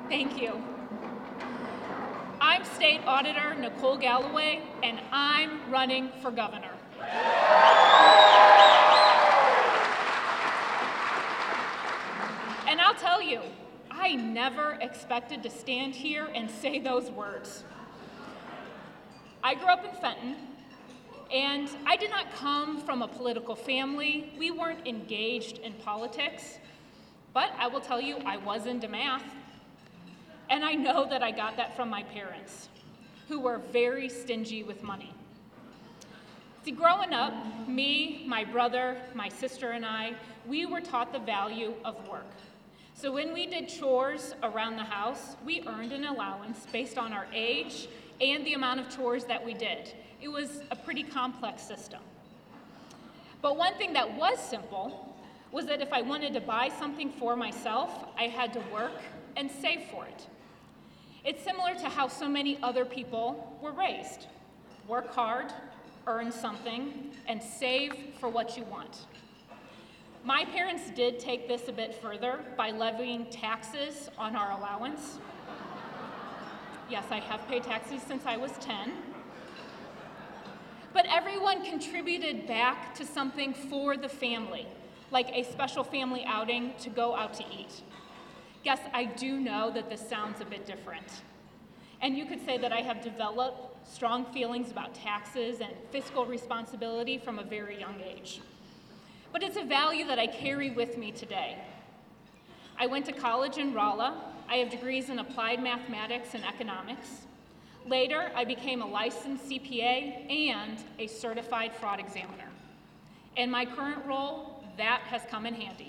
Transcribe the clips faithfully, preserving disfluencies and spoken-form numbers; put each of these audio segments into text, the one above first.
Thank you. I'm State Auditor Nicole Galloway, and I'm running for governor. And I'll tell you, I never expected to stand here and say those words. I grew up in Fenton, and I did not come from a political family. We weren't engaged in politics, but I will tell you, I was into math. And I know that I got that from my parents, who were very stingy with money. See, growing up, me, my brother, my sister, and I, we were taught the value of work. So when we did chores around the house, we earned an allowance based on our age and the amount of chores that we did. It was a pretty complex system. But one thing that was simple was that if I wanted to buy something for myself, I had to work and save for it. It's similar to how so many other people were raised. Work hard, earn something, and save for what you want. My parents did take this a bit further by levying taxes on our allowance. Yes, I have paid taxes since I was ten. But everyone contributed back to something for the family, like a special family outing to go out to eat. Yes, I do know that this sounds a bit different. And you could say that I have developed strong feelings about taxes and fiscal responsibility from a very young age. But it's a value that I carry with me today. I went to college in Rolla. I have degrees in applied mathematics and economics. Later, I became a licensed C P A and a certified fraud examiner. In my current role, that has come in handy.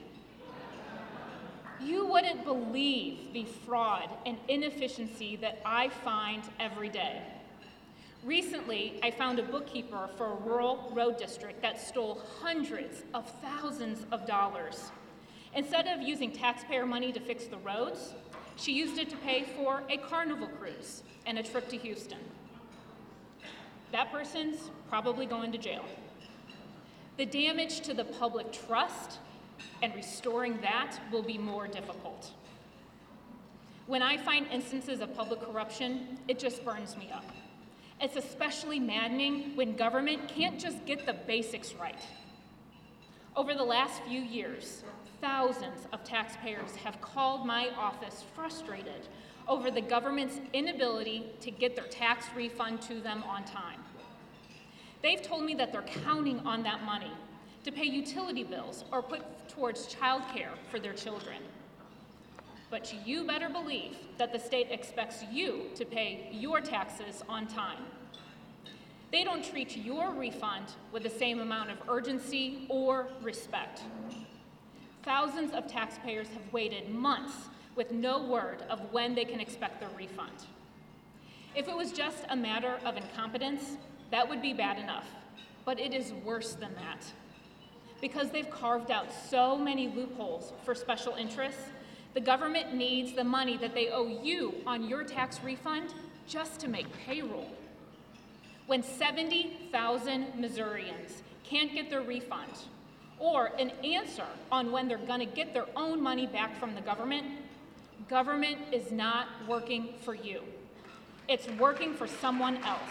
You wouldn't believe the fraud and inefficiency that I find every day. Recently, I found a bookkeeper for a rural road district that stole hundreds of thousands of dollars. Instead of using taxpayer money to fix the roads, she used it to pay for a carnival cruise and a trip to Houston. That person's probably going to jail. The damage to the public trust and restoring that will be more difficult. When I find instances of public corruption, it just burns me up. It's especially maddening when government can't just get the basics right. Over the last few years, thousands of taxpayers have called my office frustrated over the government's inability to get their tax refund to them on time. They've told me that they're counting on that money to pay utility bills or put towards childcare for their children. But you better believe that the state expects you to pay your taxes on time. They don't treat your refund with the same amount of urgency or respect. Thousands of taxpayers have waited months with no word of when they can expect their refund. If it was just a matter of incompetence, that would be bad enough, but it is worse than that. Because they've carved out so many loopholes for special interests, the government needs the money that they owe you on your tax refund just to make payroll. When seventy thousand Missourians can't get their refund or an answer on when they're going to get their own money back from the government, government is not working for you. It's working for someone else.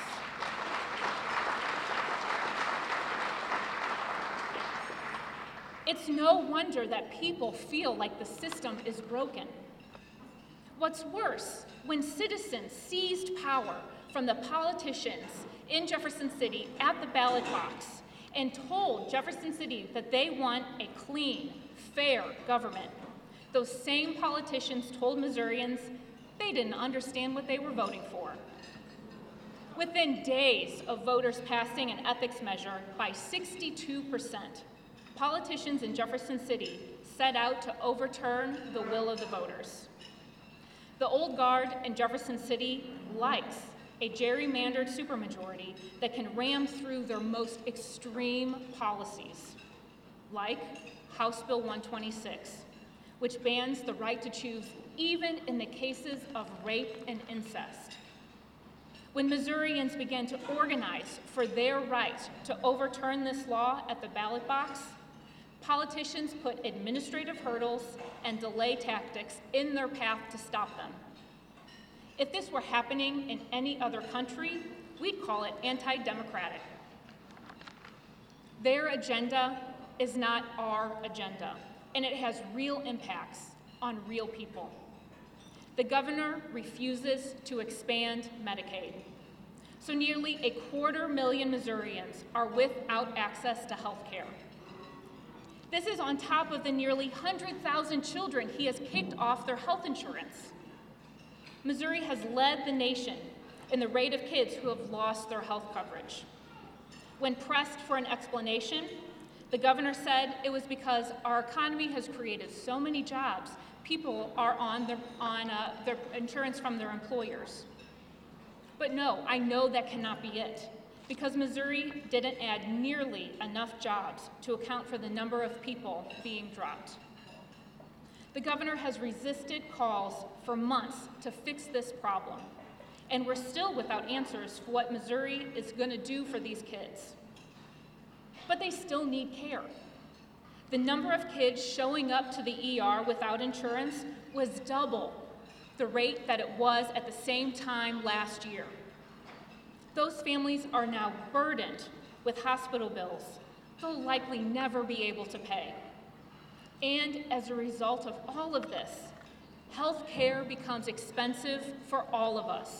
It's no wonder that people feel like the system is broken. What's worse, when citizens seized power from the politicians in Jefferson City at the ballot box and told Jefferson City that they want a clean, fair government, those same politicians told Missourians they didn't understand what they were voting for. Within days of voters passing an ethics measure by sixty-two percent, politicians in Jefferson City set out to overturn the will of the voters. The old guard in Jefferson City likes a gerrymandered supermajority that can ram through their most extreme policies, like House Bill one twenty-six, which bans the right to choose even in the cases of rape and incest. When Missourians began to organize for their right to overturn this law at the ballot box, politicians put administrative hurdles and delay tactics in their path to stop them. If this were happening in any other country, we'd call it anti-democratic. Their agenda is not our agenda, and it has real impacts on real people. The governor refuses to expand Medicaid, so nearly a quarter million Missourians are without access to health care. This is on top of the nearly one hundred thousand children he has kicked off their health insurance. Missouri has led the nation in the rate of kids who have lost their health coverage. When pressed for an explanation, the governor said it was because our economy has created so many jobs, people are on their, on, uh, their insurance from their employers. But no, I know that cannot be it, because Missouri didn't add nearly enough jobs to account for the number of people being dropped. The governor has resisted calls for months to fix this problem, and we're still without answers for what Missouri is going to do for these kids. But they still need care. The number of kids showing up to the E R without insurance was double the rate that it was at the same time last year. Those families are now burdened with hospital bills they'll likely never be able to pay. And as a result of all of this, health care becomes expensive for all of us.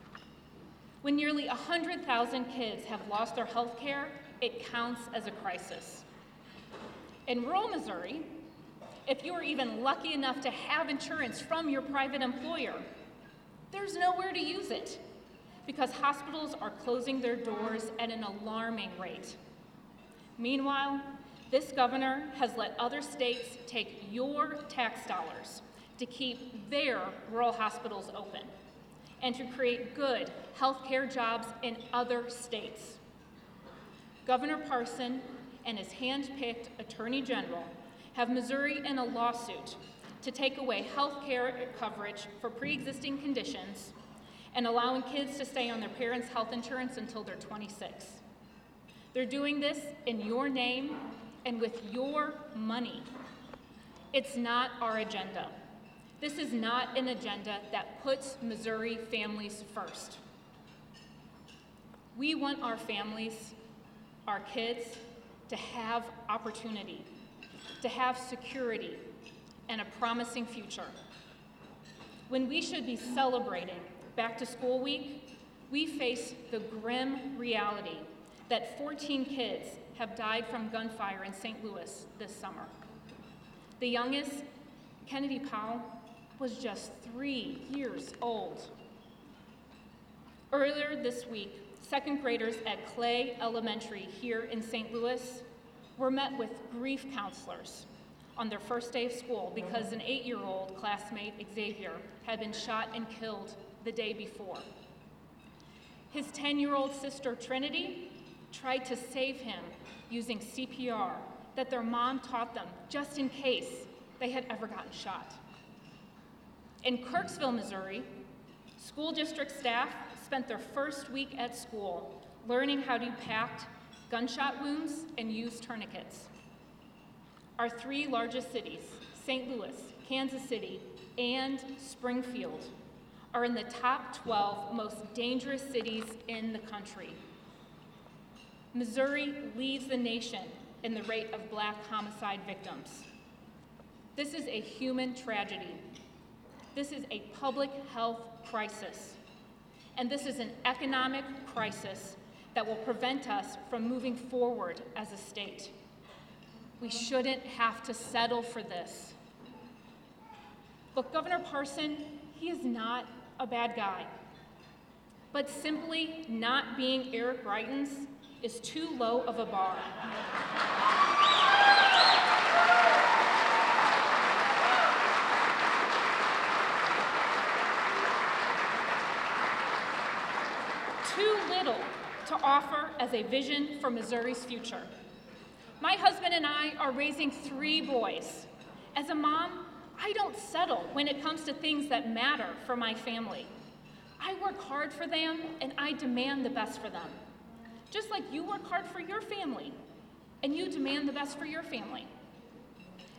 When nearly one hundred thousand kids have lost their health care, it counts as a crisis. In rural Missouri, if you are even lucky enough to have insurance from your private employer, there's nowhere to use it because hospitals are closing their doors at an alarming rate. Meanwhile, this governor has let other states take your tax dollars to keep their rural hospitals open and to create good healthcare jobs in other states. Governor Parson and his hand-picked Attorney General have Missouri in a lawsuit to take away health care coverage for pre-existing conditions and allowing kids to stay on their parents' health insurance until they're twenty-six. They're doing this in your name and with your money. It's not our agenda. This is not an agenda that puts Missouri families first. We want our families, our kids, to have opportunity, to have security, and a promising future. When we should be celebrating Back to School Week, we face the grim reality that fourteen kids have died from gunfire in Saint Louis this summer. The youngest, Kennedy Powell, was just three years old. Earlier this week, second graders at Clay Elementary here in Saint Louis were met with grief counselors on their first day of school because an eight-year-old classmate, Xavier, had been shot and killed the day before. His ten-year-old sister, Trinity, tried to save him using C P R that their mom taught them just in case they had ever gotten shot. In Kirksville, Missouri, school district staff spent their first week at school learning how to pack gunshot wounds and use tourniquets. Our three largest cities, Saint Louis, Kansas City, and Springfield, are in the top twelve most dangerous cities in the country. Missouri leads the nation in the rate of black homicide victims. This is a human tragedy. This is a public health crisis. And this is an economic crisis that will prevent us from moving forward as a state. We shouldn't have to settle for this. But Governor Parson, he is not a bad guy. But simply not being Eric Greitens is too low of a bar. Too little to offer as a vision for Missouri's future. My husband and I are raising three boys. As a mom, I don't settle when it comes to things that matter for my family. I work hard for them and I demand the best for them. Just like you work hard for your family and you demand the best for your family.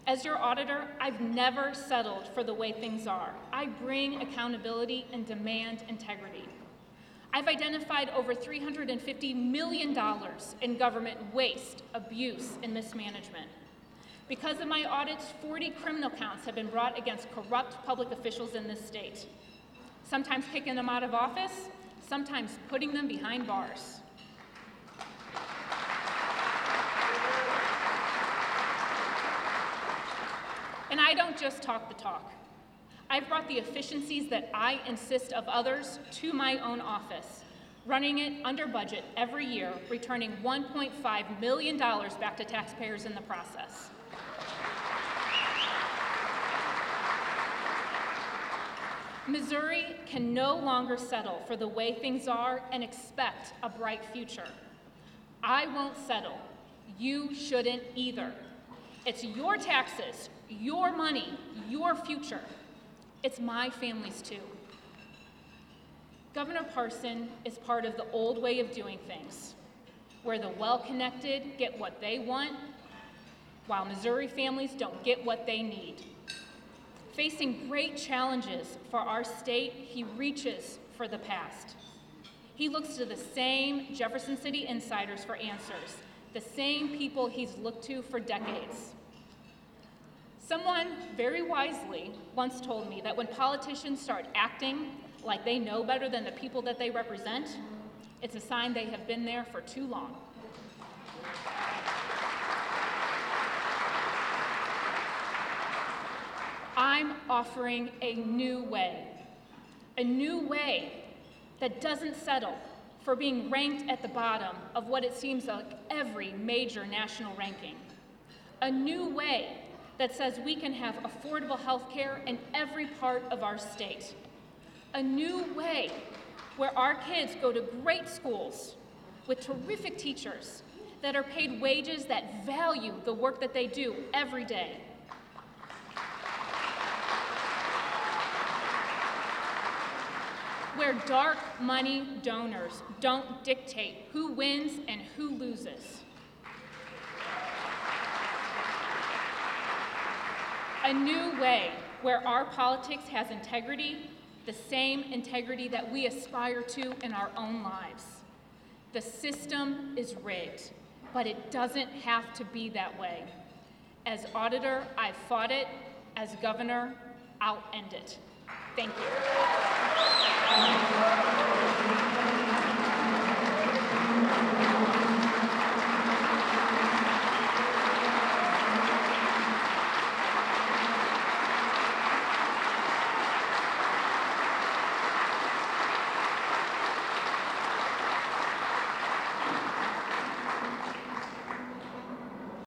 As your auditor, I've never settled for the way things are. I bring accountability and demand integrity. I've identified over three hundred fifty million dollars in government waste, abuse, and mismanagement. Because of my audits, forty criminal counts have been brought against corrupt public officials in this state, sometimes kicking them out of office, sometimes putting them behind bars. And I don't just talk the talk. I've brought the efficiencies that I insist of others to my own office, running it under budget every year, returning one point five million dollars back to taxpayers in the process. Missouri can no longer settle for the way things are and expect a bright future. I won't settle. You shouldn't either. It's your taxes, your money, your future. It's my family's too. Governor Parson is part of the old way of doing things, where the well-connected get what they want, while Missouri families don't get what they need. Facing great challenges for our state, he reaches for the past. He looks to the same Jefferson City insiders for answers, the same people he's looked to for decades. Someone very wisely once told me that when politicians start acting like they know better than the people that they represent, it's a sign they have been there for too long. I'm offering a new way, a new way that doesn't settle for being ranked at the bottom of what it seems like every major national ranking. A new way that says we can have affordable health care in every part of our state. A new way where our kids go to great schools with terrific teachers that are paid wages that value the work that they do every day. Where dark money donors don't dictate who wins and who loses. A new way where our politics has integrity, the same integrity that we aspire to in our own lives. The system is rigged, but it doesn't have to be that way. As auditor, I've fought it. As governor, I'll end it. Thank you.